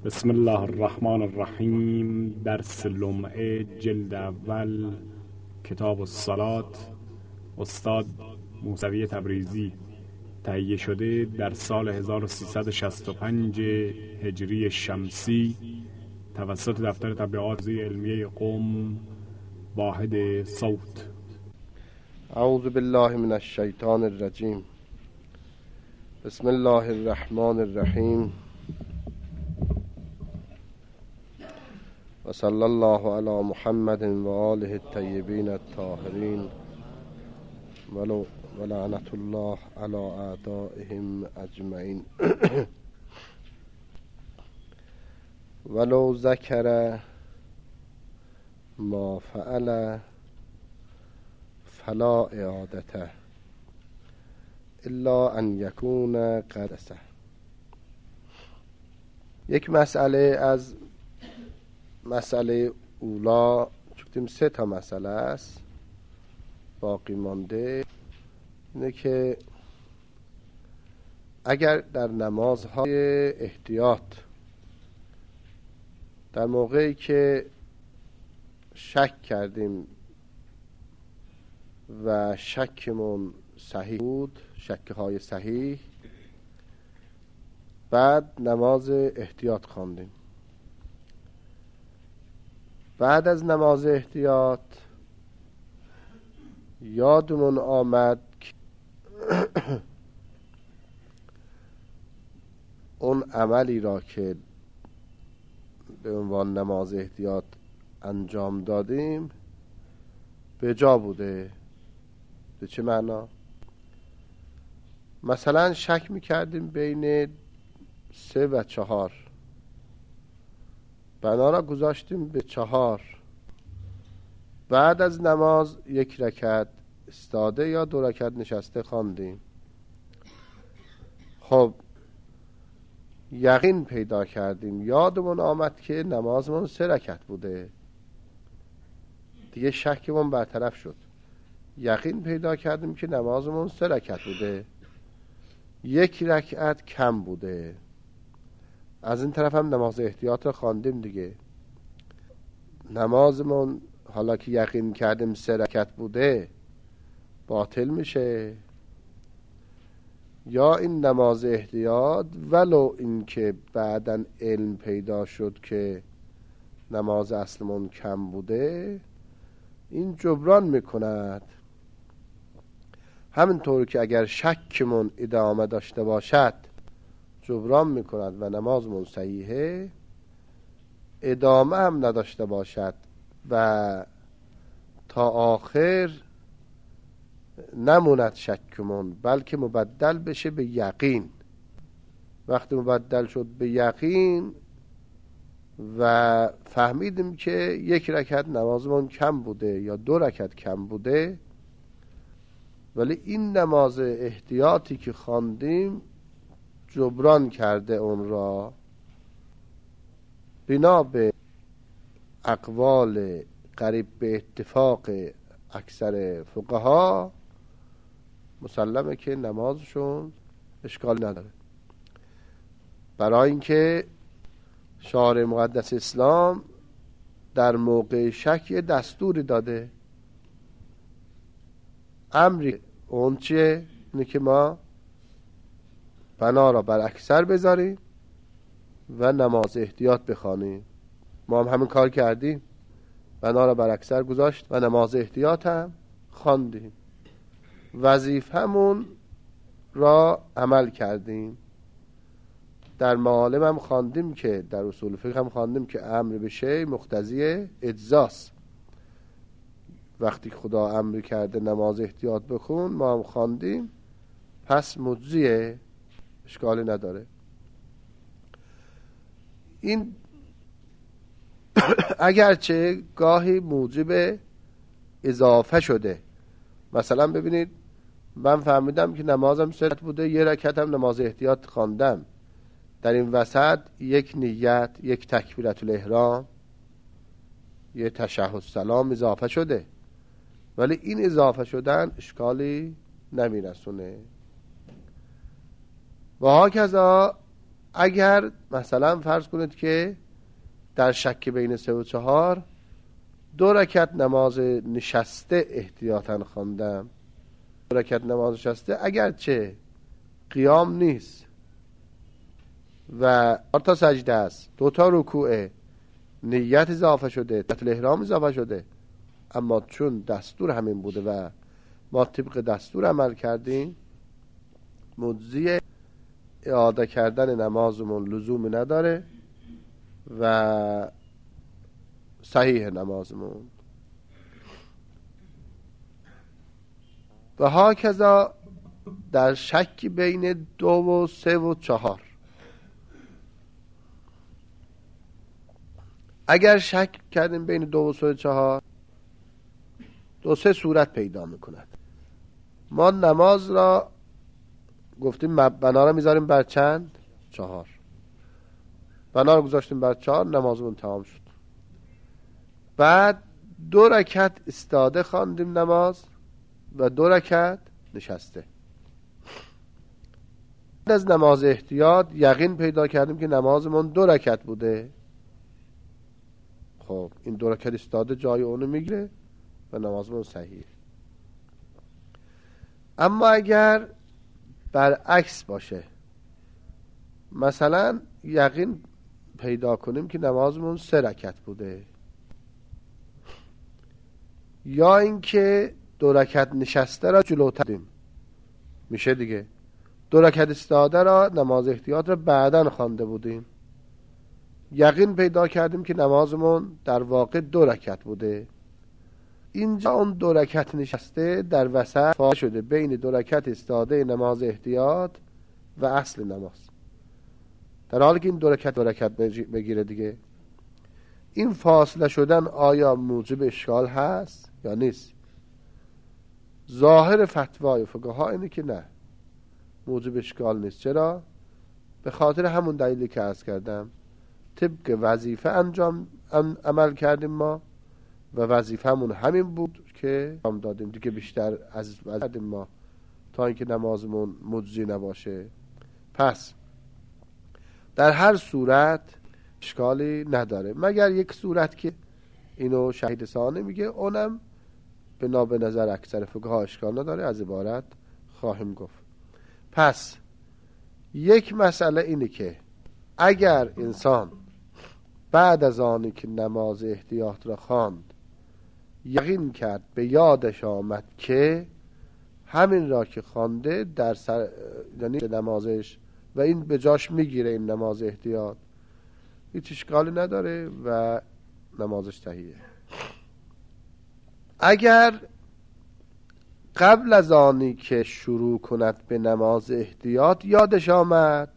بسم الله الرحمن الرحیم. درس لمعه جلد اول، کتاب الصلات، استاد موسوی تبریزی. تهیه شده در سال 1365 هجری شمسی توسط دفتر تبلیغات علمیه قم، واحد صوت. اعوذ بالله من الشیطان الرجیم. بسم الله الرحمن الرحیم. و صلی الله علی محمد و آله الطیبین الطاهرین و لعنت الله علی اعدائهم اجمعین. ولو ذکر ما فعل فلا اعادته الا ان یکون قدسه. یک مسئله از مسئله اولا، چون 3 تا مسئله است باقی مانده، اینه که اگر در نمازهای احتیاط در موقعی که شک کردیم و شکمون صحیح بود، شک‌های صحیح، بعد نماز احتیاط خواندیم، بعد از نماز احتیاط یادمون آمد که اون عملی را که به عنوان نماز احتیاط انجام دادیم به جا بوده. به چه معنا؟ مثلا شک میکردیم بین 3 و 4، بنا را گذاشتیم به 4. بعد از نماز 1 رکعت استاده یا 2 رکعت نشسته خواندیم. خب یقین پیدا کردیم، یادمون آمد که نمازمون 3 رکعت بوده، دیگه شکمون برطرف شد. یقین پیدا کردیم که نمازمون 3 رکعت بوده، 1 رکعت کم بوده. از این طرف هم نماز احتیاط رو خواندیم دیگه. نمازمون حالا که یقین کردیم 3 رکعت بوده باطل میشه، یا این نماز احتیاط ولو این که بعداً علم پیدا شد که نماز اصلمون کم بوده، این جبران میکند. همینطور که اگر شکمون ادامه داشته باشد جبران میکند و نمازمون صحیحه، ادامه هم نداشته باشد و تا آخر نموند شکمون، بلکه مبدل بشه به یقین. وقتی مبدل شد به یقین و فهمیدیم که 1 رکعت نمازمون کم بوده یا 2 رکعت کم بوده، ولی این نماز احتیاطی که خواندیم جبران کرده اون را، بنا به اقوال قریب به اتفاق اکثر فقها مسلمه که نمازشون اشکال نداره. برای اینکه شارع مقدس اسلام در موقع شک دستوری داده. امری اون چیه؟ اینه که ما بنا را بر اکثر بذاریم و نماز احتیاط بخوانیم. ما هم همین کار کردیم، بنا را بر اکثر گذاشت و نماز احتیاط هم خواندیم، وظیفه‌مون را عمل کردیم. در معالم هم خواندیم که در اصول فقه هم خواندیم که امر به شیء مقتضی اجزاست. وقتی خدا امر کرده نماز احتیاط بخون، ما هم خواندیم، پس مجزیه، اشکالی نداره. این اگرچه گاهی موجب اضافه شده. مثلا ببینید، من فهمیدم که نمازم 3 رکعت بوده، 1 رکعت هم نماز احتیاط خواندم، در این وسط 1 نیت، 1 تکبیرة الاحرام، 1 تشهد سلام اضافه شده، ولی این اضافه شدن اشکالی نمیرسونه. و هاکذا اگر مثلا فرض کنید که در شک بین 3 و 4 2 رکعت نماز نشسته احتیاطاً خواندم، 2 رکعت نماز نشسته اگرچه قیام نیست و 4 تا سجده است، 2 تا رکوع، نیت اضافه شده، تکبیرة الاحرام اضافه شده، اما چون دستور همین بوده و ما طبق دستور عمل کردیم، مجزی اعاده کردن نمازمون لزومی نداره و صحیح نمازمون. و هاکذا در شک بین 2 و 3 و 4 اگر شک کردیم بین 2 و 3 و 4 2-3 صورت پیدا میکند. ما نماز را گفتیم بنا را میذاریم بر چند؟ 4. بنا را گذاشتیم بر 4، نمازمون تمام شد. بعد 2 رکعت استاده خواندیم نماز و 2 رکعت نشسته. بعد از نماز احتیاط یقین پیدا کردیم که نمازمون 2 رکعت بوده. خب این 2 رکعت استاده جای اونو میگیره و نمازمون صحیح. اما اگر برعکس باشه، مثلا یقین پیدا کنیم که نمازمون 3 رکعت بوده، یا اینکه 2 رکعت نشسته را جلوتر دیم، میشه دیگه 2 رکعت استاده را نماز احتیاط را بعداً خوانده بودیم، یقین پیدا کردیم که نمازمون در واقع 2 رکعت بوده. اینجا اون 2 رکعت نشسته در وسط فاصله شده بین 2 رکعت استاده نماز احتیاط و اصل نماز، در حالی که این 2 رکعت بگیره دیگه. این فاصله شدن آیا موجب اشکال هست یا نیست؟ ظاهر فتوای فقها اینه که نه، موجب اشکال نیست. چرا؟ به خاطر همون دلیلی که عرض کردم، طبق وظیفه عمل کردیم ما و وظیفه‌مون همین بود که انجام دادیم دیگه، بیشتر از وظیفه ما تا اینکه نمازمون مجزی نباشه. پس در هر صورت اشکالی نداره، مگر یک صورت که اینو شهید ثانی میگه، اونم به نظر اکثر فقها اشکال نداره، از عبارت خواهیم گفت. پس یک مسئله اینه که اگر انسان بعد از آنی که نماز احتیاط را خواند یقین کرد، به یادش آمد که همین را که خوانده در یعنی نمازش و این به جاش میگیره این نماز احتیاط، هیچ اشکالی نداره و نمازش صحیحه. اگر قبل از آنی که شروع کند به نماز احتیاط یادش آمد،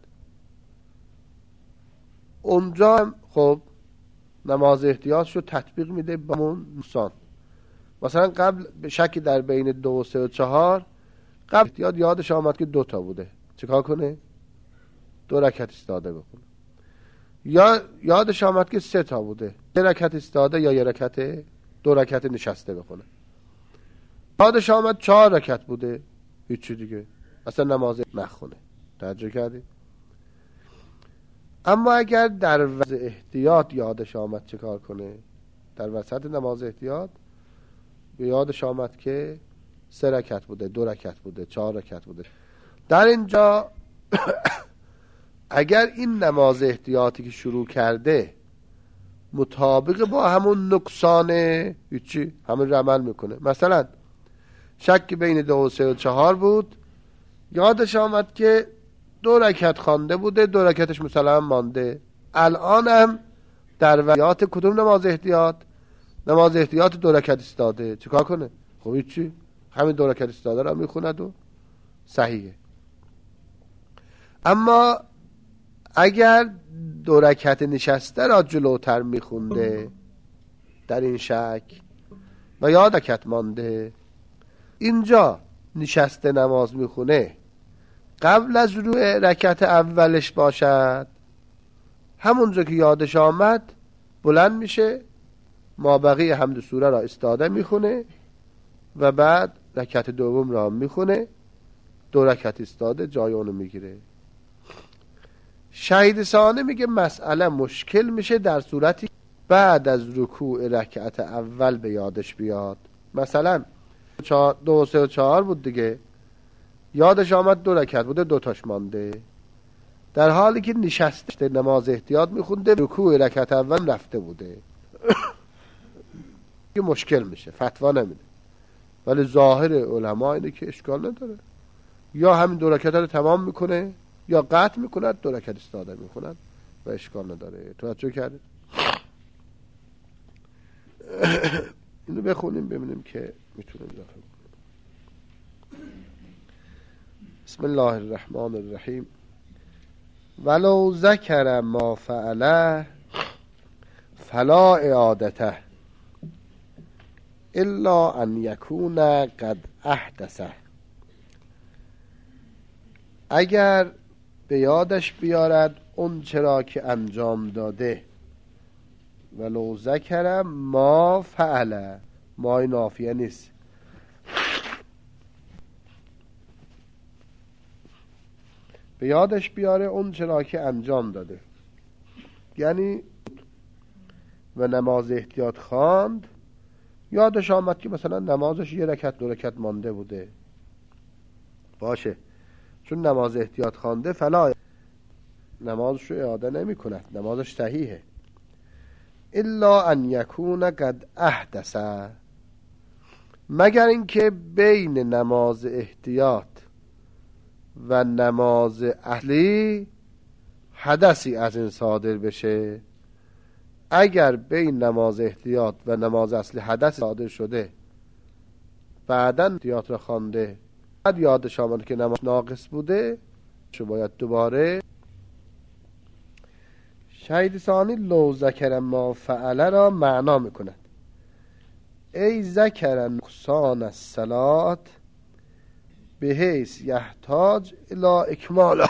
اونجا هم خب نماز احتیاط شو تطبیق میده با همون نقصان. مثلا قبل به شک در بین 2 و 3 و 4 قبل احتیاط یادش آمد که 2 تا بوده، چیکار کنه؟ 2 رکعت استاده بکنه. یا یادش آمد که 3 تا بوده، 1 رکعت استاده یا 1 رکعت 2 رکعت نشسته بکنه. یادش آمد 4 رکعت بوده، هیچی دیگه اصلا نماز نخونه. توجه کردی؟ اما اگر در وضع احتیاط یادش آمد چه کار کنه؟ در وسط نماز احتیاط به یادش آمد که 3 رکعت بوده، 2 رکعت بوده، 4 رکعت بوده. در اینجا اگر این نماز احتیاطی که شروع کرده مطابق با همون نقصانه، هیچی، همون رو عمل میکنه. مثلا شک بین 2 و 3 و 4 بود، یادش آمد که 2 رکعت خوانده بوده، 2 رکعتش مثلا مانده. الان هم در وضعیت کدوم نماز احتیاط؟ نماز احتیاط 2 رکعت استاده، چیکار کنه؟ خب هیچی، همین 2 رکعت استاده را میخوند و صحیحه. اما اگر 2 رکعت نشسته را جلوتر میخونده در این شک و یا رکعت مانده، اینجا نشسته نماز میخونه، قبل از روی رکعت اولش باشد، همونجا که یادش آمد بلند میشه، مابقی حمد سوره را استاده میخونه و بعد رکعت دوم را میخونه، 2 رکعت استاده جای اونو میگیره. شهید ثانی میگه مسئله مشکل میشه در صورتی بعد از رکوع رکعت اول به یادش بیاد. مثلا 2 3 و 4 بود دیگه، یادش آمد 2 رکعت بوده، 2 تاش مانده، در حالی که نشسته نماز احتیاط میخونده، رکوع رکعت اول رفته بوده که مشکل میشه، فتوا نمیده. ولی ظاهر علما اینه که اشکال نداره، یا همین 2 رکعت رو تمام میکنه یا قطع میکند، 2 رکعت استاده میکند و اشکال نداره. توجه کردید؟ اینو بخونیم ببینیم که میتونیم اضافه کنیم. بسم الله الرحمن الرحیم. ولو ذکر ما فعله فلا اعادته الا ان یکون قد احدثه. اگر به یادش بیارد اون چرا که انجام داده، ولو ذکر ما فعله، ما نافیه نیست، به یادش بیاره اون چرا که انجام داده، یعنی و نماز احتیاط خواند، یادش آمد که مثلا نمازش 1 رکعت 2 رکعت مانده بوده، باشه، چون نماز احتیاط خوانده فلا نمازش رو اعاده نمی کند، نمازش صحیحه. الا ان یکون قد احدث، مگر اینکه بین نماز احتیاط و نماز اصلی حدثی از این صادر بشه. اگر بین نماز احتیاط و نماز اصلی حدث صادر شده، بعداً احتیاط را خوانده، بعد یادش آمد که نماز ناقص بوده، شو باید دوباره. شهید ثانی لو ذکر ما فعله را معنا میکند، ای ذکر نقصان الصلاة بحیث یحتاج الی اکمالها،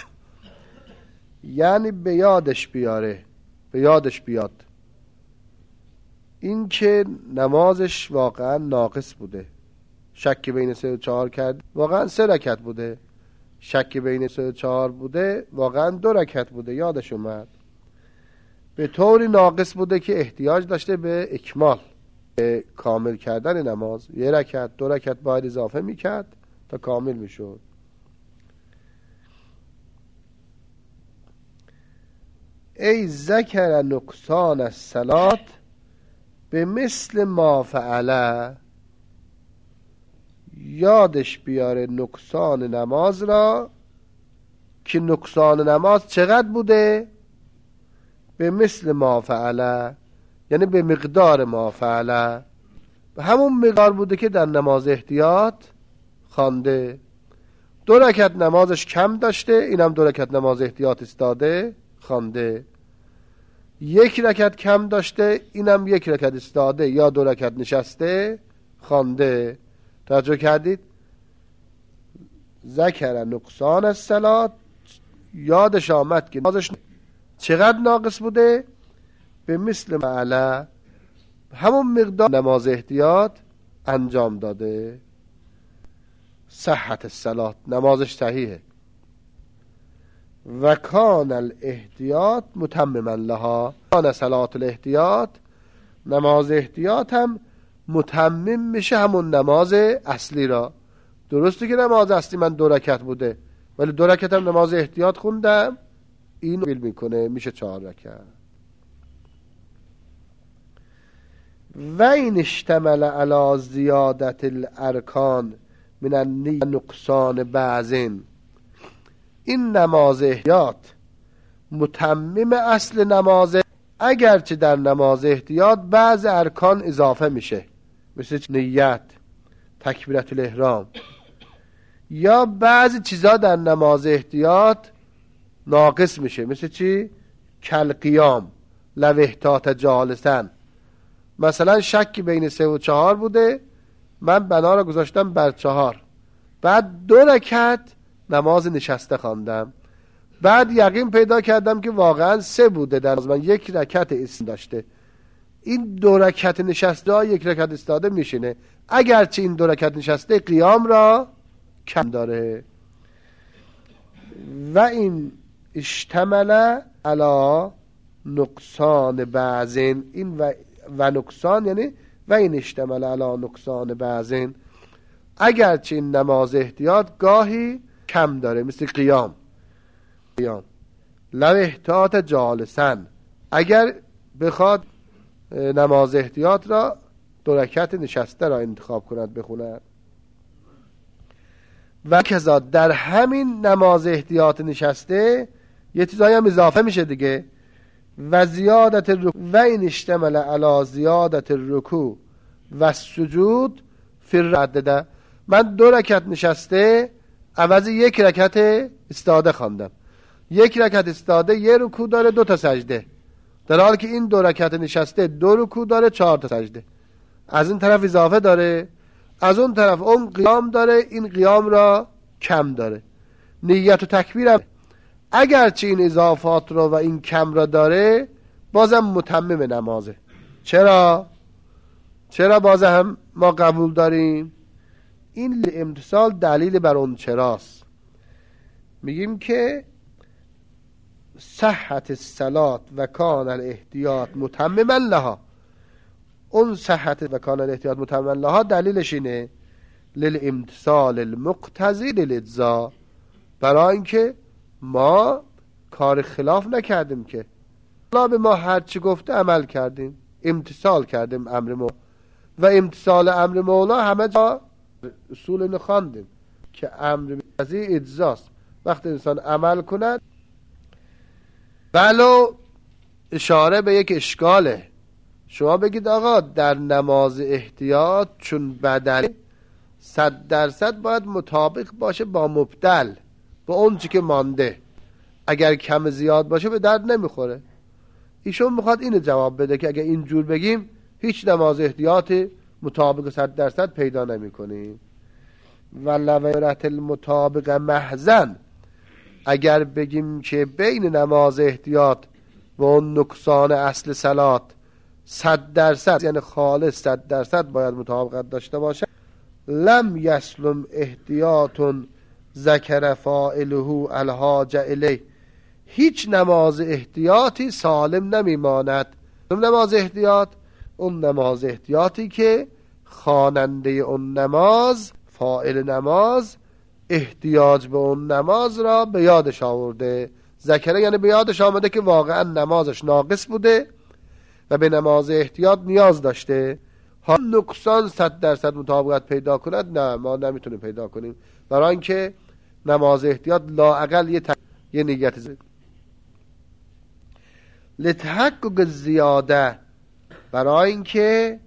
یعنی به یادش بیاره، به یادش بیاد این که نمازش واقعا ناقص بوده، شک بین 3 و 4 کرد، واقعا 3 رکعت بوده، شک بین 3 و 4 بوده، واقعا 2 رکعت بوده، یادش اومد، به طوری ناقص بوده که احتیاج داشته به اکمال، به کامل کردن نماز. 1 رکعت 2 رکعت باید اضافه میکرد تا کامل میشد. ای ذکر نقصان الصلاة به مثل ما فعله، یادش بیاره نقصان نماز را، که نقصان نماز چقدر بوده؟ به مثل ما فعله، یعنی به مقدار ما فعله، همون مقدار بوده که در نماز احتیاط خوانده. 2 رکعت نمازش کم داشته، اینم 2 رکعت نماز احتیاط استاده خوانده. 1 رکعت کم داشته، اینم 1 رکعت استاده یا 2 رکعت نشسته خوانده. توجه کردید؟ ذکر نقصان الصلاة، یادش آمد که نمازش چقدر ناقص بوده؟ به مثل معله، همون مقدار نماز احتیاط انجام داده. صحت الصلاة، نمازش صحیحه. و کان الاحتیاط متمما لها، کان صلاة الاحتیاط، نماز احتیاط هم متمم میشه همون نماز اصلی را. درسته که نماز اصلی من 2 رکعت بوده، ولی 2 رکعت هم نماز احتیاط خوندم، این بیل میکنه، میشه 4 رکعت. و این اشتمل علی زیادت الارکان من نقصان بعضین، این نماز احتیاط متمم اصل نماز، اگرچه در نماز احتیاط بعض ارکان اضافه میشه، مثل نیت، تکبیرت الاحرام، یا بعضی چیزا در نماز احتیاط ناقص میشه، مثل چی؟ کل قیام، لو احتاط جالسن. مثلا شک بین 3 و 4 بوده، من بنا را گذاشتم بر 4، بعد 2 رکعت نماز نشسته خواندم، بعد یقین پیدا کردم که واقعا 3 بوده، در من 1 رکعت اسم داشته، این 2 رکعت نشسته ها 1 رکعت استاده میشینه، اگرچه این 2 رکعت نشسته قیام را کم داره. و این اشتمل علی نقصان بعضین، این و نقصان یعنی و این اشتمل علی نقصان بعضین، اگرچه این نماز احتیاط گاهی کم داره، مثل قیام لو احتیاط جالسن، اگر بخواد نماز احتیاط را 2 رکعت نشسته را انتخاب کند بخوند. و کذا در همین نماز احتیاط نشسته یه چیزایی هم اضافه میشه دیگه، و زیادت الرکوع و این اشتمل علی زیادت الرکوع و سجود فی الردده، من 2 رکعت نشسته عوض 1 رکعت استاده خواندم، 1 رکعت استاده 1 رکوع داره 2 تا سجده، در حالی که این 2 رکعت نشسته 2 رکوع داره 4 تا سجده، از این طرف اضافه داره، از اون طرف اون قیام داره، این قیام را کم داره. نیت و تکبیرم اگرچه این اضافات رو و این کم را داره بازم متمم نمازه. چرا باز هم ما قبول داریم؟ این امتصال دلیل بر اون چراست. میگیم که صحت الصلاة و کان الاحتیاط متمما لها، اون صحت و کان الاحتیاط متمما لها دلیلش اینه للامتصال المقتضی للاجزاء، برای اینکه ما کار خلاف نکردیم، که الله به ما هر چی گفته عمل کردیم، امتثال کردیم امر مولا، و امتثال امر مولا همه جا اصول اینو خواندیم که امر قضی اجزاست. وقتی انسان عمل کند، ولو اشاره به یک اشکاله، شما بگید آقا در نماز احتیاط چون بدل 100% باید مطابق باشه با مبدل، با اون چی که مانده، اگر کم زیاد باشه به درد نمیخوره. ایشون میخواد اینو جواب بده که اگر اینجور بگیم هیچ نماز احتیاط مطابق 100% پیدا نمی کنیم. و لورت المطابق محضن، اگر بگیم که بین نماز احتیاط و اون نقصان اصل صلات 100% یعنی خالص 100% باید مطابقت داشته باشه، لم یسلم احتیاط ذکر فاعله الحاج الیه، هیچ نماز احتیاطی سالم نمیماند. نماز احتیاط اون نماز احتیاطی که خواننده اون نماز، فاعل نماز، احتیاج به اون نماز را به یادش آورده. ذکره یعنی به یادش آمده که واقعا نمازش ناقص بوده و به نماز احتیاط نیاز داشته. ها نقصان 100% مطابقت پیدا کند، نه ما نمیتونیم پیدا کنیم، برای اینکه نماز احتیاط لااقل یه نیت زد. لتحقق زیاده، برای اینکه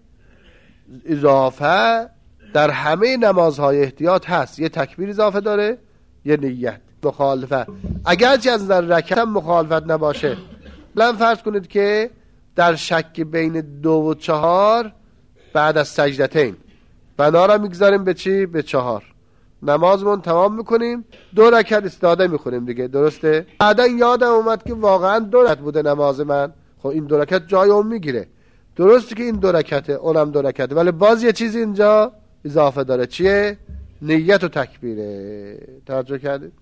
اضافه در همه نمازهای احتیاط هست، یه تکبیر اضافه داره، یه نیت. مخالفه اگرچه از در رکعت هم مخالفت نباشه، لن فرض کنید که در شک بین 2 و 4 بعد از سجدتین بنا را میگذاریم به چی؟ به 4 نمازمون تمام میکنیم، 2 رکعت استاده میخونیم دیگه، درسته؟ بعدا یادم اومد که واقعا 2 رکعت بوده نماز من، خب این 2 رکعت جای اون میگیره، درسته که این 2 رکعته، اونم 2 رکعته، ولی باز یه چیزی اینجا اضافه داره، چیه؟ نیت و تکبیره. توجه کردید؟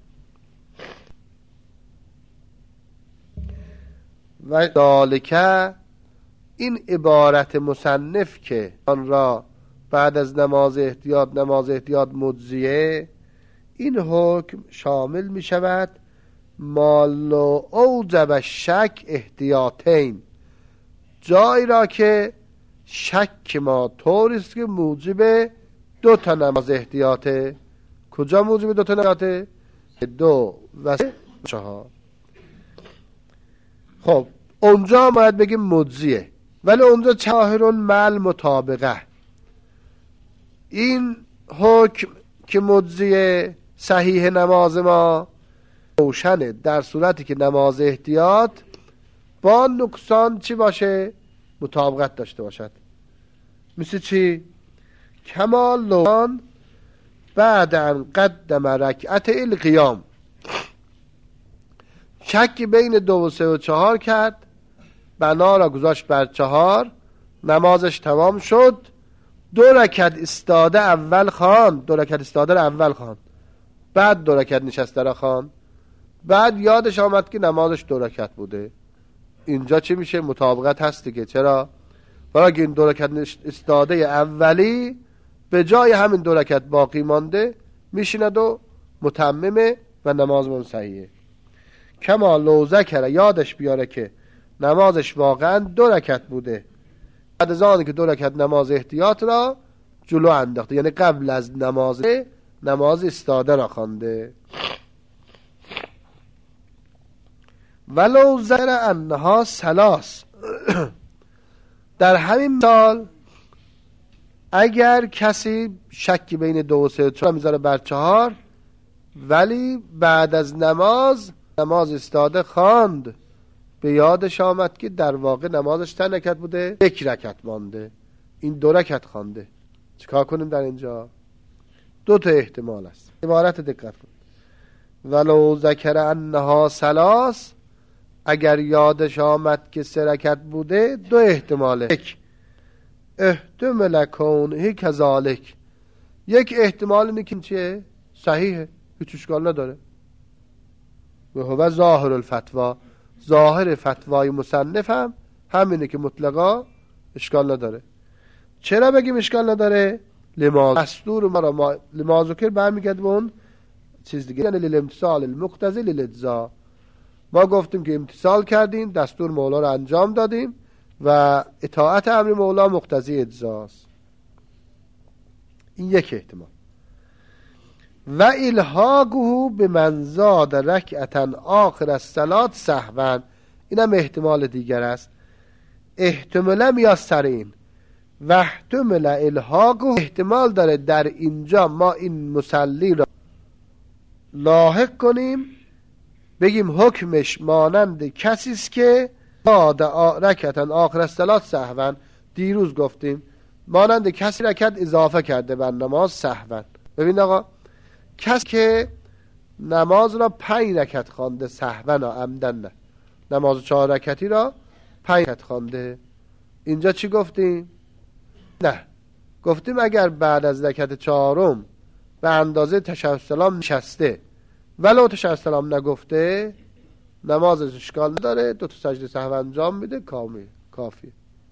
و ذالکه، این عبارت مصنف که آن را بعد از نماز احتیاط مجزیه، این حکم شامل می شود مالو اوجب شک احتیاطین، جایی را که شک ما طوریست که موجب 2 تا نماز احتیاطه. کجا موجب 2 تا نماز؟ 2 و 4. خب اونجا باید بگیم مجزیه، ولی اونجا چاهرون مل مطابقه. این حکم که مجزیه صحیح نماز ما روشنه در صورتی که نماز احتیاط با نقصان چی باشه؟ مطابقت داشته باشد. مثل چی؟ کمال لوان بعد ان قدم رکعت القیام، شک بین 2 و 3 و 4 کرد، بنا را گذاشت بر 4، نمازش تمام شد، 2 رکعت استاده اول خواند، 2 رکعت استاده را اول خواند، بعد 2 رکعت نشسته را خواند، بعد یادش آمد که نمازش 2 رکعت بوده. اینجا چی میشه؟ مطابقت هست دیگه. چرا؟ برای این 2 رکعت استاده اولی به جای همین 2 رکعت باقی مانده، میشیند و متممه و نماز من صحیحه. کما لو ذکر، یادش بیاره که نمازش واقعا 2 رکعت بوده، بعد از آنی که 2 رکعت نماز احتیاط را جلو انداخته، یعنی قبل از نماز استاده را خوانده. ولو ذکر انها 3، در همین مثال اگر کسی شکی بین 2 و 3 و 4 میذاره بر 4، ولی بعد از نماز استاده خواند، به یادش آمد که در واقع نمازش چند رکعت بوده؟ 1 رکعت مانده، این 2 رکعت خوانده. چیکار کنیم در اینجا؟ 2 تا احتمال است. عبارت دقت کن. ولو ذکر انها 3، اگر یادش آمد که 3 رکعت بوده، 2 احتماله. 1 احتمال کونه کذالک، 1 احتمال اینه که چیه؟ صحیحه، هیچ اشکال نداره. و هو ظاهر الفتوا، ظاهر فتوای مصنف هم همینه که مطلقا اشکال نداره. چرا بگیم اشکال نداره؟ دستور ما را لما ذکر برمیگرده به اون چیز دیگه، یعنی للامتثال المقتضی للاجزا. ما گفتیم که امتثال کردیم، دستور مولا را انجام دادیم و اطاعت امر مولا مقتضی اجزاست. این 1 احتمال. و الحاقه بمن زاد رکعتا آخر الصلاة سهوا، اینم احتمال دیگر است. احتمال میاسرین و احتمال الحاقه، احتمال داره در اینجا ما این مصلی را لاحق کنیم، بگیم حکمش مانند کسی است که زاد رکعتا آخر الصلاة سهوا. دیروز گفتیم مانند کسی رکعت اضافه کرده بر نماز سهوا. ببین آقا، کسی که نماز را 5 رکعت خوانده سهوا عمدن، نه، نماز 4 رکعتی را 5 رکعت خوانده، اینجا چی گفتیم؟ نه، گفتیم اگر بعد از رکعت 4 به اندازه تشهد السلام نشسته ولو تشهد السلام نگفته، نمازش اشکال نداره، 2 تا سجده سهو انجام میده، کافی.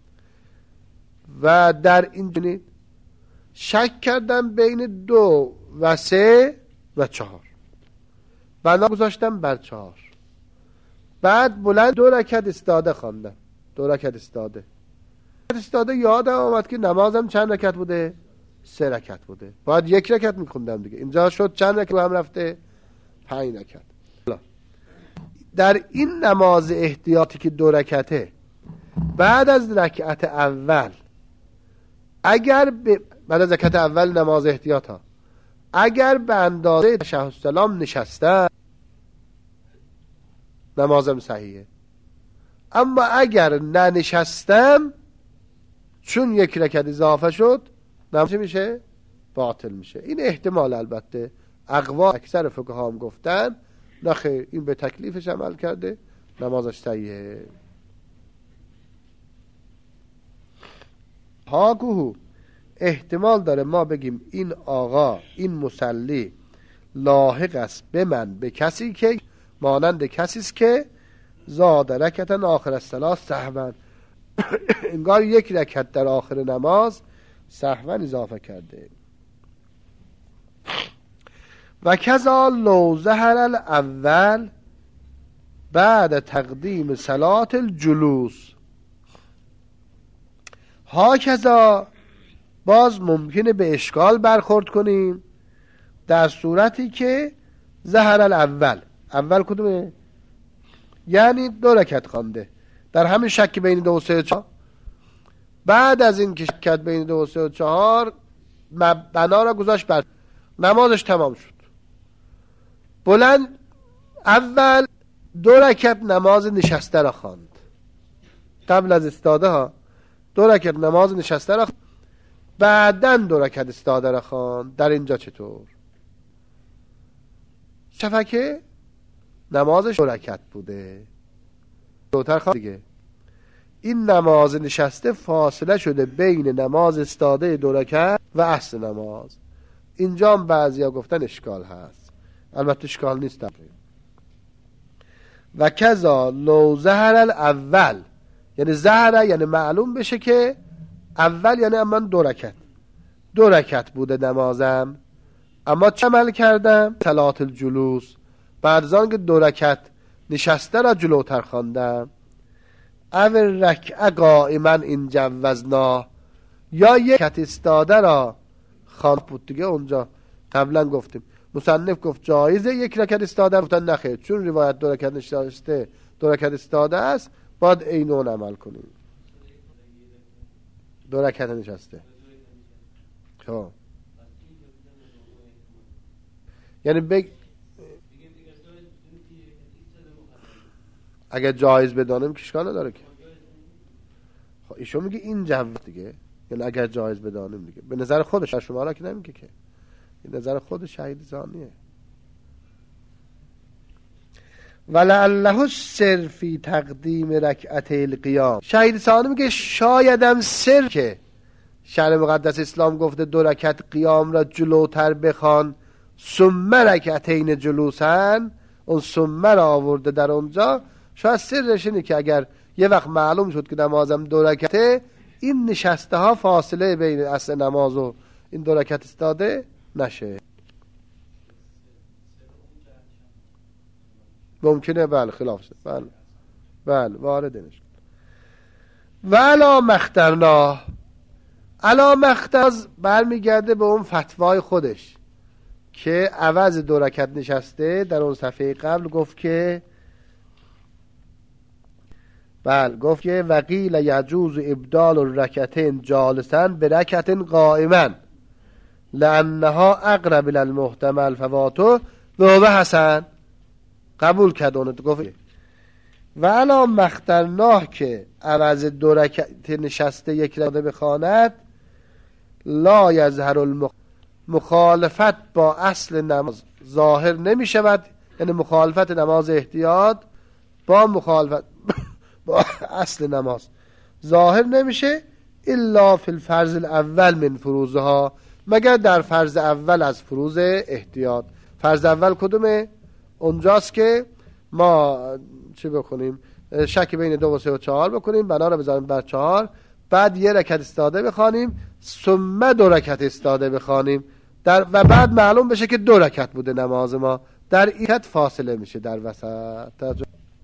و در این شک کردم بین 2 و 3 و 4، بنا گذاشتم بر 4. بعد بلند 2 رکعت استاده خواندم، 2 رکعت استاده یادم آمد که نمازم چند رکعت بوده؟ 3 رکعت بوده، باید 1 رکعت میخوندم دیگه. اینجا شد چند رکعت هم رفته؟ 5 رکعت. در این نماز احتیاطی که 2 رکعته، بعد از رکعت اول، اگر بعد از رکعت اول نماز احتیاط ها، اگر به اندازه تشهد السلام نشستم، نمازم صحیحه. اما اگر ننشستم، چون 1 رکعت اضافه شد، نماز میشه؟ باطل میشه. این احتمال، البته اقوا اکثر فقها هم گفتن نخیر، این به تکلیفش عمل کرده، نمازش صحیحه. هاگوهو، احتمال داره ما بگیم این آقا، این مصلی لاحق است به من، به کسی که مانند کسی است که زاد رکعتا آخر الصلاة سهوا، انگار 1 رکعت در آخر نماز سهوا اضافه کرده. و کذا لو ظهر الاول بعد تقدیم صلاة الجلوس، ها کذا باز ممکنه به اشکال برخورد کنیم در صورتی که ظهر الاول، اول کدومه؟ یعنی 2 رکعت خوانده، در همین شک بین 2 و 3 و 4، بعد از این که شک بین 2 و 3 و 4 بنا را گذاشت بر نمازش تمام شد، بلند اول 2 رکعت نماز نشسته را خواند، قبل از استاده ها 2 رکعت نماز نشسته را، بعدن 2 رکعت استاده را خواند. در اینجا چطور؟ شفکه نمازش 2 رکعت بوده، 2 تا خواند دیگه. این نماز نشسته فاصله شده بین نماز استاده 2 رکعت و اصل نماز. اینجا هم بعضیا گفتن اشکال هست، البته اشکال نیست. و کذا لو ظهر الاول، یعنی ظهر یعنی معلوم بشه که اول یعنی من 2 رکعت بوده نمازم، اما چه عمل کردم؟ صلات الجلوس، بعد از آن که 2 رکعت نشسته را جلوتر خواندم. او رکعه قائما این جوزنا، یا 1 رکعت ایستاده را خواند بود. دیگه اونجا قبلا گفتیم مصنف گفت جایزه 1 رکعت ایستاده، گفتن نخیر، چون روایت 2 رکعت نشسته 2 رکعت ایستاده است، باید اینون عمل کنیم. 2 رکعت نشسته خب یعنی اگر جایز بدانیم که اشکال نداره که. خب ایشون میگه این جو دیگه، یعنی اگر جایز بدانیم دیگه، به نظر خودش، شما را که نمیگه که، این نظر خود شهید ثانیه. ولعله السر فی تقدیم رکعتي القیام، شهید ثانی میگه شایدم سر که شرع مقدس اسلام گفته 2 رکعت قیام را جلوتر بخوان ثم رکعتین جلوسن، اون ثم را آورده در اونجا، شاید سرش اینه که اگر یه وقت معلوم شد که نمازم 2 رکعته، این نشسته ها فاصله بین اصل نماز و این 2 رکعت استاده نشه. ممکنه بله خلاف شد، بله وارد نشه. و علا مخترنا، علا مخترز برمیگرده به اون فتوای خودش که عوض 2 رکعت نشسته در اون صفحه قبل گفت که گفت که وقیل یجوز ابدال الرکعتین جالسا برکعت قائما لانها اقرب الى المحتمل فواتو و هو حسن، قبول کرد اون گفت. و علا مخترناه که عوض 2 رکعت نشسته 1 رکعت بخواند لا یظهر مخالفت با اصل نماز ظاهر نمی شود، یعنی مخالفت نماز احتیاط با مخالفت با اصل نماز ظاهر نمیشه، الا فی الفرض الاول من فروضها، مگر در فرض اول از فروض احتیاط. فرض اول کدومه؟ اونجاست که ما چی بکنیم؟ شک بین 2 و 3 و 4 بکنیم، بنا رو بذاریم بر 4، بعد 1 رکعت استاده بخوانیم، ثم 2 رکعت استاده بخوانیم و بعد معلوم بشه که 2 رکعت بوده نماز ما، در این حد فاصله میشه در وسط.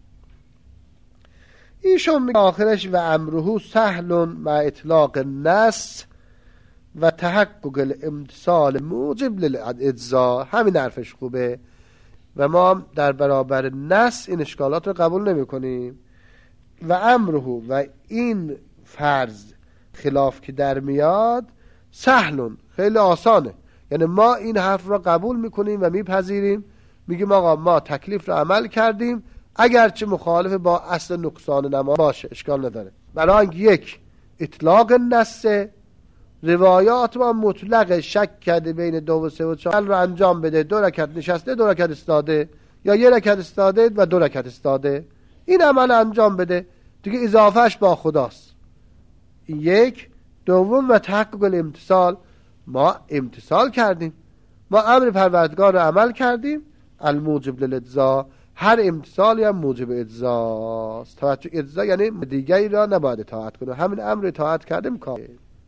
ایشون میگه آخرش و امره سهل مع اطلاق النص و تحقق الامتثال موجب للاجزاء، همین حرفش خوبه و ما در برابر نص این اشکالات رو قبول نمی کنیم. و امره و این فرض خلاف که در میاد سهلون خیلی آسانه، یعنی ما این حرف را قبول میکنیم و میپذیریم، میگیم آقا ما تکلیف رو عمل کردیم، اگرچه مخالف با اصل نقصان نماز باشه اشکال نداره. برای یک اطلاق نص، روایات ما مطلق شک کرده بین 2 و 3 و 4 رو انجام بده، 2 رکعت نشسته 2 رکعت استاده، یا 1 رکعت استاده و 2 رکعت استاده، این عمل انجام بده دیگه، اضافهش با خداست. یک. دوم و تحقق الامتثال، ما امتثال کردیم، ما امر پروردگار رو عمل کردیم، الموجب للاجزاء، هر امتثالی هم موجب اجزاست. توجه، اجزا یعنی دیگری را نباید اطاعت کنه، همین امر اطاعت کردیم کافیه.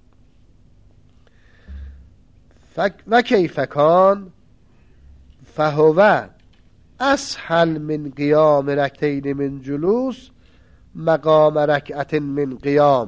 و کیف کان فهو اسهل من قیام رکعتین من جلوس مقام رکعت من قیام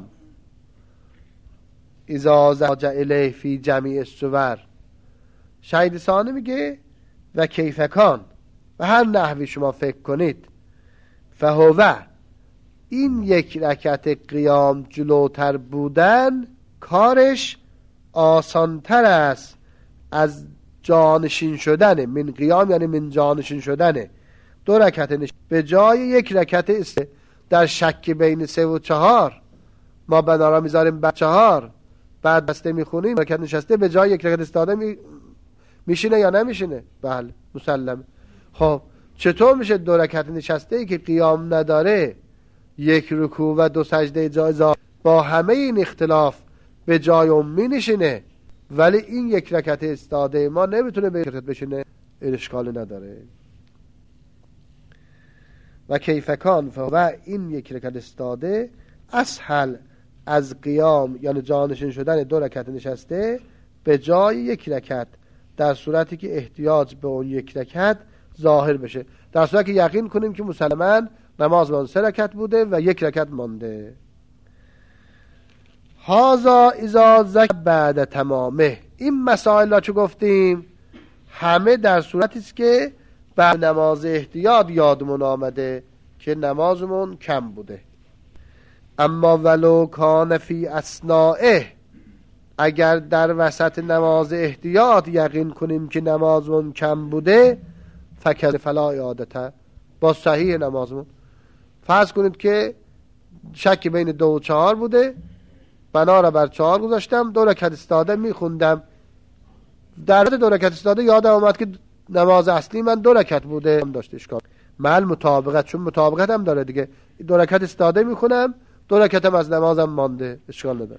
اذا زاج الیه فی جمیع الصور. شهید ثانی میگه و کیف کان، و هر نحوی شما فکر کنید، فهو این 1 رکعت قیام جلوتر بودن کارش آسانتر است از جانشین شدن، من قیام یعنی من جانشین شدن 2 رکعت به جای 1 رکعت در شک بین 3 و 4 ما بنارا میذاریم بر 4، بعد بسته میخونیم رکعت نشسته به جای 1 رکعت استاده میشینه یا نمیشینه؟ بله مسلم. خب چطور میشه 2 رکعت نشسته ای که قیام نداره، 1 رکوع و 2 سجده جایزه با همه این اختلاف به جای اون می نشینه، ولی این 1 رکعت استاده ما نمیتونه به رکعت بشینه؟ این اشکال نداره. و کیفکان و این یک رکعت استاده اسهل از قیام یعنی جانشین شدن 2 رکعت نشسته به جای 1 رکعت، در صورتی که احتیاج به اون 1 رکعت ظاهر بشه، در صورتی که یقین کنیم که مسلماً نماز من 3 رکعت بوده و 1 رکعت مانده. هازا اذا ذکر بعد تمامه، این مسائل را چه گفتیم همه در صورتی است که بعد نماز احتیاط یادمون آمده که نمازمون کم بوده. اما ولو کان فی اثنائه، اگر در وسط نماز احتیاط یقین کنیم که نمازمون کم بوده فکر فلا اعادته، با صحیح نمازمون. فرض کنید که شک بین 2 و 4 بوده، بنا را بر 4 گذاشتم، 2 رکعت استاده میخوندم، در 2 رکعت استاده یادم آمد که نماز اصلی من 2 رکعت بوده، هم داشته اشکال محل مطابقت، چون مطابقت هم داره دیگه، 2 رکعت استاده میخونم، 2 رکعت هم از نمازم مانده، اشکال نداره.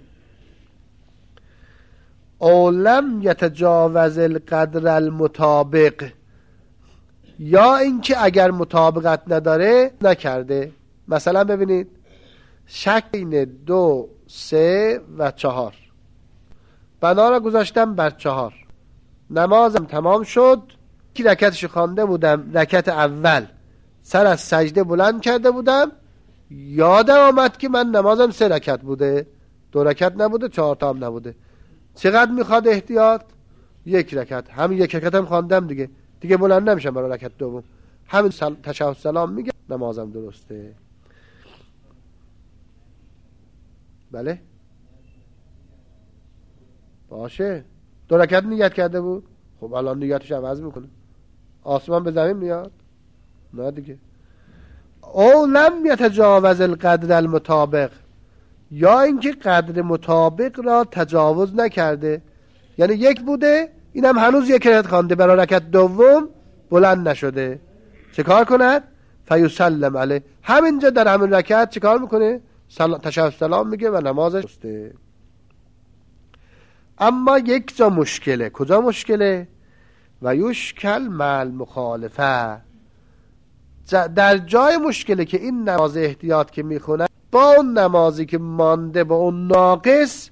او لم یتجاوز القدر المطابق، یا اینکه اگر مطابقت نداره نکرده. مثلا ببینید شک بین 2 3 و 4، بنا را گذاشتم بر 4، نمازم تمام شد، 1 رکعتش خوانده بودم، رکعت اول سر از سجده بلند کرده بودم، یادم آمد که من نمازم 3 رکعت بوده، 2 رکعت نبوده، 4 تا هم نبوده. چقدر میخواد احتیاط؟ 1 رکعت، همین 1 رکعت هم خواندم دیگه بلند نمیشم برای رکعت دوم، همین تشهد سلام میگم، نمازم درسته. بله باشه، 2 رکعت نیت کرده بود، خب الان نیتش عوض میکنه، آسمان به زمین میاد؟ نه دیگه. او لم یتجاوز القدر المطابق، یا اینکه قدر مطابق را تجاوز نکرده، یعنی 1 بوده، اینم هنوز 1 رکعت خوانده، برای رکعت دوم بلند نشده، چه کار کند؟ فیسلم علیه، همینجا در همین رکعت چه کار میکنه؟ تشهد سلام میگه و نمازش درسته. اما یک جا مشکله. کجا مشکله؟ و یشکل مع المخالفه، در جای مشکله که این نماز احتیاط که میخونه با اون نمازی که مانده با اون ناقص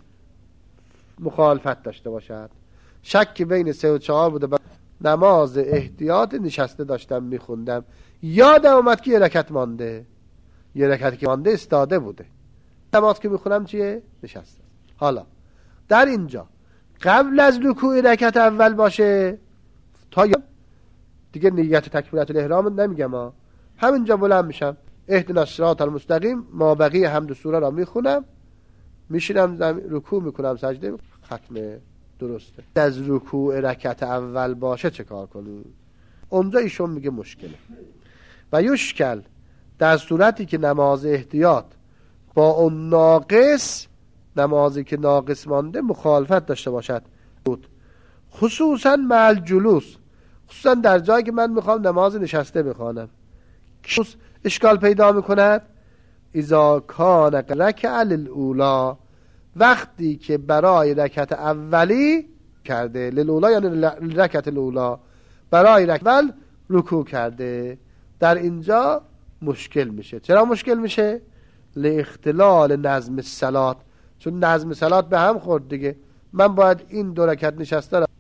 مخالفت داشته باشد. شک بین 3 و 4 بوده، نماز احتیاط نشسته داشتم میخوندم، یادم اومد که 1 رکعت مانده، 1 رکعت که مانده استاده بوده، نماز که میخونم چیه؟ نشسته. حالا در اینجا قبل از رکوع رکعت اول باشه، تا دیگه نیت تکبیرت الاحرام نمیگم، همینجا بلند میشم، اهدنا الصراط المستقیم، ما بقیه حمد سوره را میخونم، میشینم رکوع میکنم، سجده ختم، درسته. از رکوع رکعت اول باشه چه کار کنیم؟ اونجا ایشون میگه مشکله. و یشکل، در صورتی که نماز احتیاط با اون ناقص، نمازی که ناقص مانده مخالفت داشته باشد، خصوصا مع الجلوس، خصوصا در جایی که من میخوام نماز نشسته بخوانم، اشکال پیدا میکند. اذا کان رکع الاولا، وقتی که برای رکعت اولی کرده، للولا یعنی رکعت الاولا، برای رکعت اول رکوع کرده، در اینجا مشکل میشه. چرا مشکل میشه؟ لاختلال نظم الصلات، چون نظم صلات به هم خورد دیگه، من باید این 2 رکعت نشسته را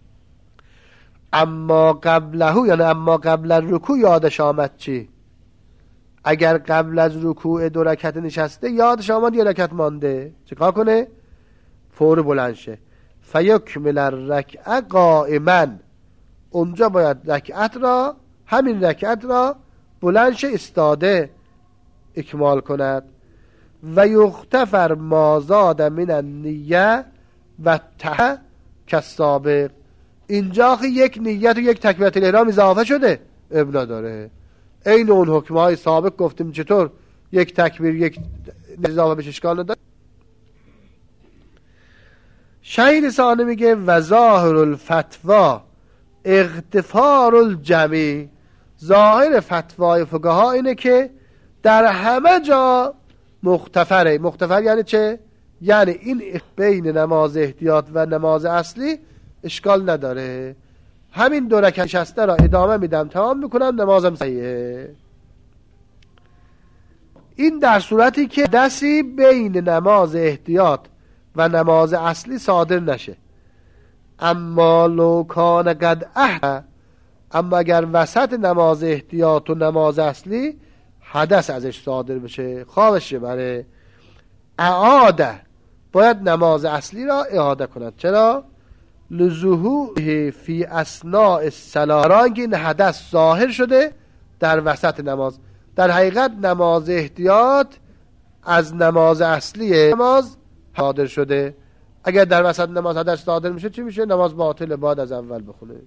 اما قبله، یعنی اما قبل الرکوع یادش آمد چی؟ اگر قبل از رکوع 2 رکعت نشسته یادش آمد 1 رکعت مانده، چیکار کنه؟ فور بلند شه، فیکمل الرکعه قائما، اونجا باید رکعت را، همین رکعت را بلند شه استاده اکمال کند. و یغتفر ما زاد من النیه و ته کالسابق، اینجا 1 نیت و 1 تکبیرت الاحرام اضافه شده، ابنا داره، این اون حکمهای سابق گفتیم چطور 1 تکبیر 1 اضافه بشه اشکال نداره. شهید ثانی میگه و ظاهر الفتوا اغتفار الجمی، ظاهر فتوای فقها اینه که در همه جا مغتفره. مغتفر یعنی چه؟ یعنی این بین نماز احتیاط و نماز اصلی اشکال نداره، همین 2 رکعت نشسته را ادامه میدم، تمام میکنم، نمازم صحیحه. این در صورتی که دستی بین نماز احتیاط و نماز اصلی صادر نشه. اما لو کان قد اما اگر وسط نماز احتیاط و نماز اصلی حدث ازش صادر بشه، خوابش بره، اعاده، باید نماز اصلی را اعاده کند. چرا؟ لظهوره فی اثناء الصلاه، رنگ این حدث ظاهر شده در وسط نماز. در حقیقت نماز احتیاط از نماز اصلی نماز صادر شده. اگر در وسط نماز حدث صادر میشه چی میشه؟ نماز باطله، باید از اول بخونه.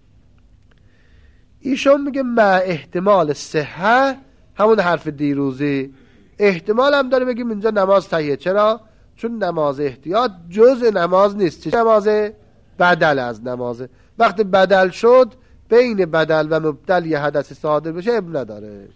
ایشون میگه مع احتمال صحه، همون حرف دیروزی، احتمال هم داره بگیم اینجا نماز صحیحه. چرا؟ چون نماز احتیاط جز نماز نیست، نماز بدل از نمازه. وقتی بدل شد، بین بدل و مبدل یه حدث صادر بشه اب نداره.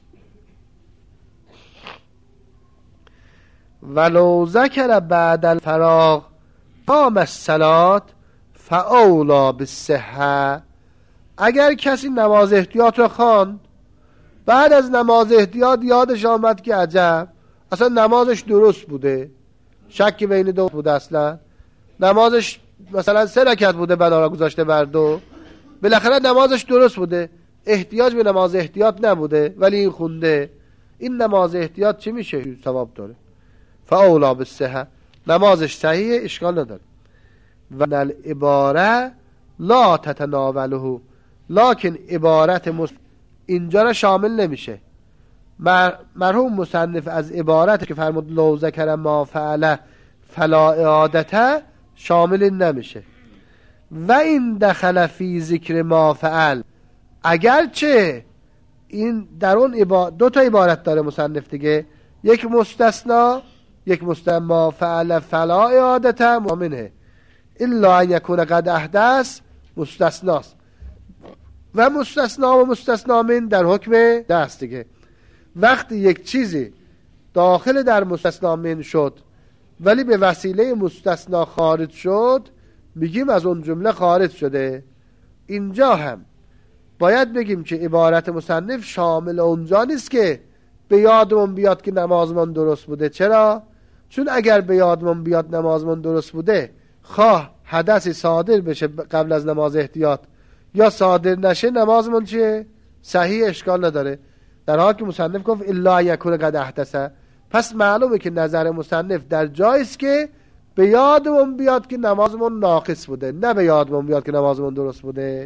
ولو ذکر بعد الفراغ قام الصلاة فاولا بالصحه، اگر کسی نماز احتیاط رو خواند، بعد از نماز احتیاط یادش آمد که عجب اصلا نمازش درست بوده، شکی بین دو بوده، اصلا نمازش مثلا 3 رکعت بوده بنا گذاشته بر 2، بالاخره نمازش درست بوده، احتیاج به نماز احتیاط نبوده ولی این خونده، این نماز احتیاط چی میشه؟ ثواب داره. فاولا بالصحه، نمازش صحیحه، اشکال نداره. و العباره لا تتناوله، لکن عبارت اینجا را شامل نمیشه. مرحوم مصنف از عبارت که فرمود لو ذکر ما فعله فلا اعادته شامل نمیشه. و این دخل فی ذکر ما فعل، اگرچه این در اون دو تا عبارت داره مصنف دیگه، یک مستثنا، یک مستثنا فعل فلا اعادته منه الا ان یکون قد احدث، مستثناست. و مستثنا و مستثنا من در حکم دست دیگه. وقتی یک چیزی داخل در مستثنا من شد ولی به وسیله مستثنا خارج شد، میگیم از اون جمله خارج شده. اینجا هم باید بگیم که عبارت مصنف شامل اونجا نیست که به یادمون بیاد که نمازمون درست بوده. چرا؟ چون اگر به یادمون بیاد نمازمون درست بوده، خواه حدثی صادر بشه قبل از نماز احتیاط یا صادر نشه، نمازمون چیه؟ صحیح، اشکال نداره. در حالی که مصنف گفت الا یکون قد احدث، پس معلومه که نظر مصنف در جاییست که به یادمون بیاد که نمازمون ناقص بوده، نه به یادمون بیاد که نمازمون درست بوده.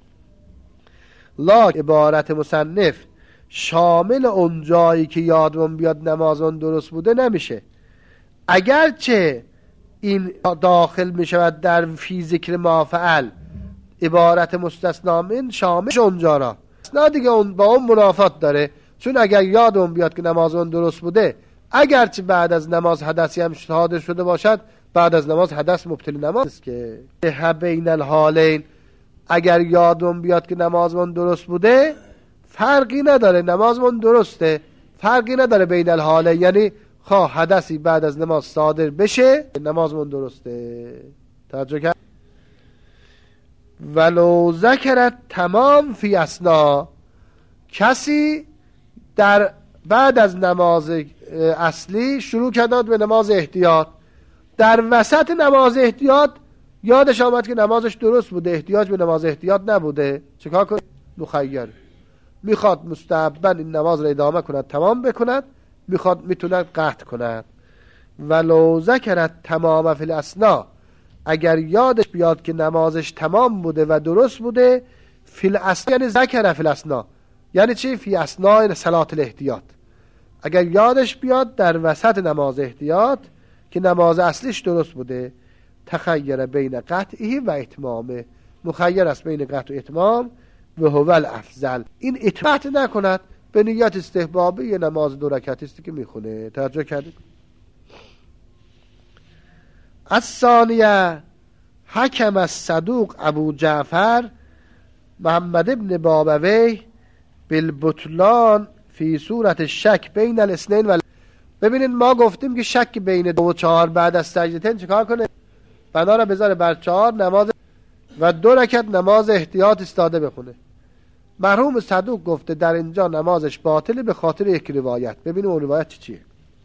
لا، عبارت مصنف شامل اون جایی که یادمون بیاد نمازمون درست بوده نمیشه. اگرچه این داخل میشود در فی ذکر ما فعل، عبارت مستثنا من شامل اونجا را، نه دیگه اون با اون منافات داره. چون اگر یادمون بیاد که نمازمون درست بوده، اگرچه بعد از نماز حدثی هم صادر شده باشد، بعد از نماز حدث مبطل نماز است که بین الحالین، اگر یادمون بیاد که نمازمون درست بوده، فرقی نداره، نمازمون درسته، فرقی نداره بین الحالین، یعنی خواه حدثی بعد از نماز صادر بشه نمازمون درسته. توجه کرد؟ ولو ذکرت تمام فی اثنا، کسی در بعد از نماز اصلی شروع کرد به نماز احتیاط، در وسط نماز احتیاط یادش آمد که نمازش درست بوده، احتیاج به نماز احتیاط نبوده، چیکار کنه؟ مخیر، میخواد مستحباً این نماز را ادامه کند، تمام بکند، میخواد میتونه قطع کند. ولو ذکرت تمام فی الاثنا، اگر یادش بیاد که نمازش تمام بوده و درست بوده، فی الاثنا یعنی ذکر فی الاثنا، یعنی چی؟ فی اثناء صلات الاحتیاط، اگر یادش بیاد در وسط نماز احتیاط که نماز اصلیش درست بوده، تخیر بین قطعه و اتمامه، مخیر است بین قطع و اتمام، و هو الافضل، این اطاعت نکند، به نیت استحبابی یه نماز 2 رکعتی است که میخونه. توجه کردید؟ الثانیه حکم الصدوق ابو جعفر محمد ابن بابویه بالبطلان فی صورت شک بین الاثنین و ببینید ما گفتیم که شک بین 2 و 4 بعد از سجدتین چیکار کنه؟ بنا را بذاره بر 4 نماز و 2 رکعت نماز احتیاط استاده بخونه. مرحوم صدوق گفته در اینجا نمازش باطله به خاطر یک روایت. ببینیم اون روایت چیه.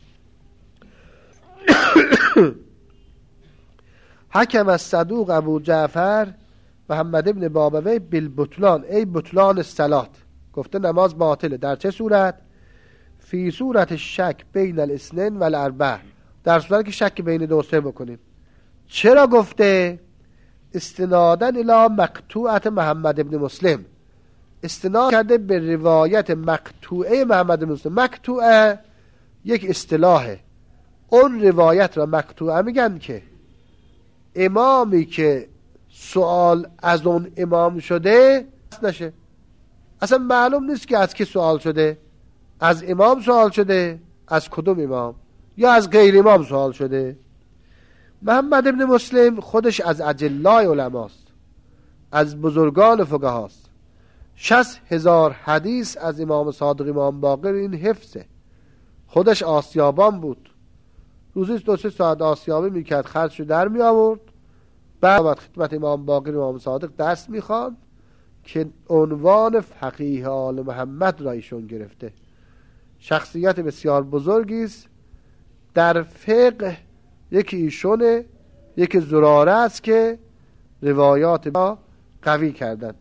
حکم الصدوق ابو جعفر محمد ابن بابوی بالبطلان، ای بطلان الصلات، گفته نماز باطله. در چه صورت؟ فی صورت شک بین الاثنین و الاربع، در صورتی که شک بین دو و سه بکنیم. چرا گفته؟ استنادا الی مقطوعه محمد ابن مسلم، استناد کرده به روایت مقطوعه محمد ابن مسلم. مقطوعه یک اصطلاحه، اون روایت را مقطوعه میگن که امامی که سوال از اون امام شده نشه، اصلا معلوم نیست که از کی سوال شده، از امام سوال شده، از کدوم امام، یا از غیر امام سوال شده. محمد ابن مسلم خودش از اجلای علماست، از بزرگان فقهاست. 60,000 حدیث از امام صادق امام باقر این حفظه. خودش آسیابان بود، روزی 2-3 ساعت آسیابی میکرد، خرجشو در می آورد، بعد خدمت امام باقر امام صادق دست میخواند که عنوان فقیه آل محمد را ایشون گرفته. شخصیت بسیار بزرگی است در فقه. یکی ایشونه، یکی زراره است که روایات با قوی کردن.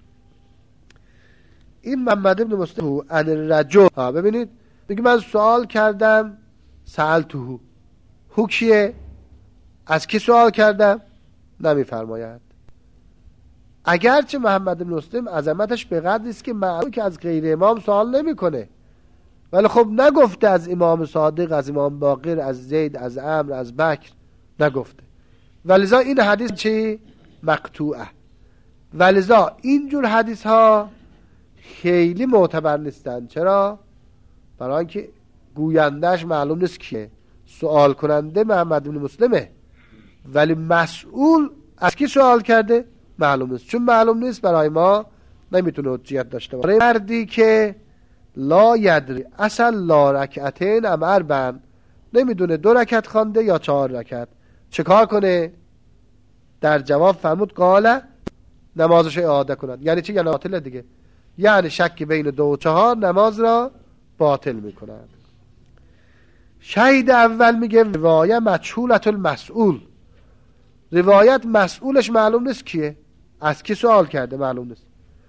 این محمد ابن مسلم عن الرجل، ببینید میگه من سوال کردم، سألته، هو کیه؟ از کی سوال کردم؟ نمیفرماید. اگرچه محمد ابن مسلم عظمتش به قدری است که معلومه که از غیر امام سوال نمیکنه، ولی خب نگفته از امام صادق، از امام باقر، از زید، از عمرو، از بکر نگفته. ولذا این حدیث چی؟ مقطوعه. ولذا اینجور حدیث ها خیلی معتبر نیستن. چرا؟ برای اینکه گویندهش معلوم نیست کیه. سوال کننده محمد بن مسلمه، ولی مسئول از کی سوال کرده معلوم نیست. چون معلوم نیست برای ما نمیتونه حجیت داشته باشه. مردی که لا یدری اصلا لا رکعتین ام اربعن، نمیدونه 2 رکعت خوانده یا 4 رکعت، چه کار کنه؟ در جواب فرمود قال نمازش اعاده کند. یعنی چی؟ یعنی باطل دیگه، یعنی شک بین 2 و 4 نماز را باطل میکند. شهید اول میگه روایت مجهولة المسئول، روایت مسئولش معلوم نیست کیه، از کی سوال کرده معلوم نیست.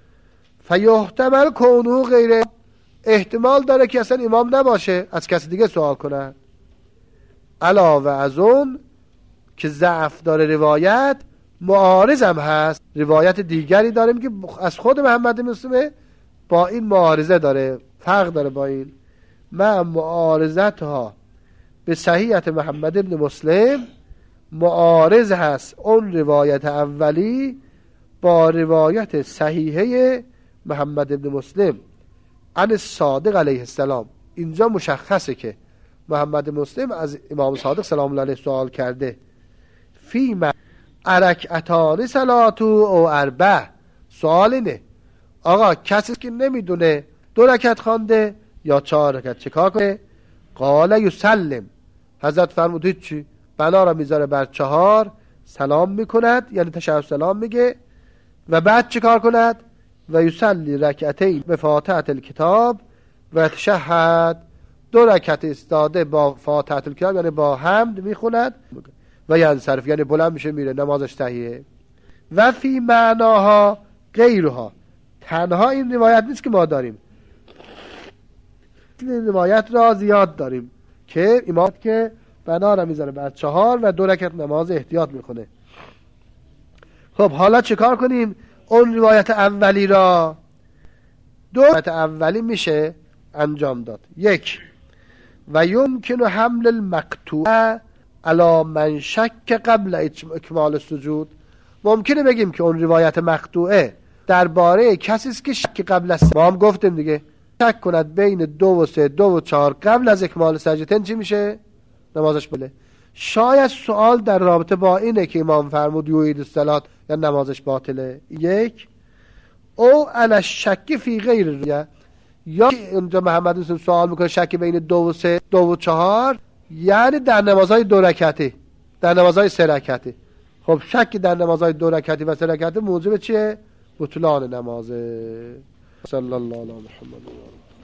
فیحتمل کونه غیره، احتمال داره که اصلا امام نباشه، از کسی دیگه سوال کنه. علاوه از اون که ضعف داره روایت، معارض هم هست. روایت دیگری داریم که از خود محمد مسلمه، با این معارضه داره، فرق داره با این. مع معارضت ها به صحیحت محمد ابن مسلم معارض هست اون روایت اولی با روایت صحیحه محمد ابن مسلم عن صادق علیه السلام. اینجا مشخصه که محمد مسلم از امام صادق سلام الله علیه سوال کرده. فیما ارکعتان صلاتو او اربع، سوال اینه آقا کسی که نمیدونه 2 رکعت خوانده یا 4 رکعت چه کار کنه؟ قال یسلم، حضرت فرمود هیچی، بنا را میذاره بر 4، سلام میکند، یعنی تشهد سلام میگه، و بعد چه کار کند؟ و یصلی رکعتین به فاتحه الکتاب و تشهد، 2 رکعت استاده با فاتحه الکتاب یعنی با حمد میخوند و ینصرف، یعنی بلند میشه میره، نمازش صحیحه. و فی معناها غیرها، تنها این روایت نیست که ما داریم، این روایت را زیاد داریم که امام که بنا را میذاره بر 4 و 2 رکعت نماز احتیاط میکنه. خب حالا چه کار کنیم؟ اون روایت اولی را، 2 روایت اولی میشه انجام داد. 1 و یمکن حمل المقطوع علی من شک قبل اکمال السجود، ممکنه بگیم که اون روایت مقطوعه درباره کسی است که شک قبل است، ما هم گفتیم دیگه، شک کند بین 2 و 3 2 و 4 قبل از اکمال سجدتین چی میشه؟ نمازش بله. شاید سوال در رابطه با اینه که امام فرمود یعید الصلات یا نمازش باطله. 1 او علی شک فی غیر رویه، یا اونجا محمد رسول سوال میکنه شک بین 2 و 3 2 و 4 یعنی در نمازهای 2 رکعتی، در نمازهای 3 رکعتی. خب شک در نمازهای 2 رکعتی و 3 رکعتی موجب چیه؟ بطلان نمازه. صلی الله علی محمد.